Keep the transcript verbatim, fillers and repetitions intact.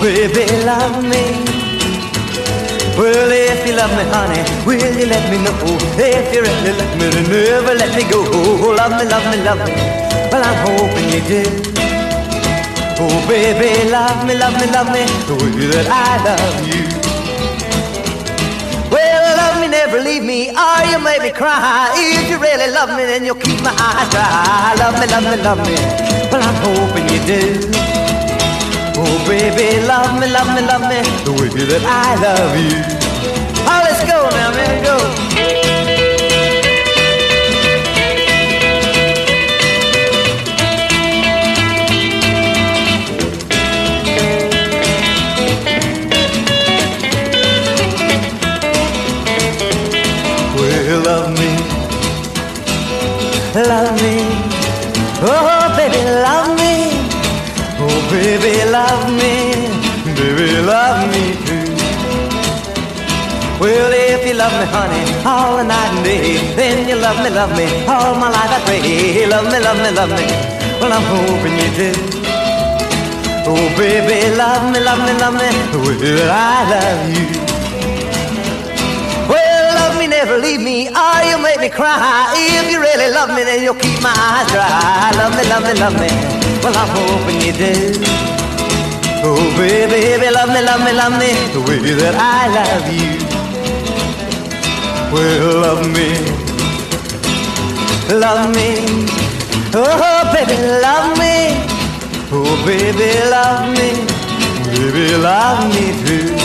baby, love me. Well, if you love me, honey, will you let me know? If you really love me, then never let me go. Love me, love me, love me. Well, I'm hoping you do. Oh, baby, love me, love me, love me the way that I love you. Well, love me, never leave me, or you make me cry. If you really love me, then you'll keep my eyes dry. Love me, love me, love me. Well, I'm hoping you do. Oh, baby, love me, love me, love me the way that I love you. Oh, let's go now, man, go. Well, love me, love me. Oh, baby, love me. Oh, baby, love me, baby, love me too. Well, if you love me, honey, all the night and day, then you love me, love me, all my life I pray. Love me, love me, love me, well, I'm hoping you do. Oh, baby, love me, love me, love me, the way that I love you. Well, love me, never leave me, or you'll make me cry. If you really love me, then you'll keep my eyes dry. Love me, love me, love me, well, I'm hoping you do. Oh, baby, baby, love me, love me, love me the way that I love you. Well, love me, love me. Oh, baby, love me. Oh, baby, love me. Baby, love me too.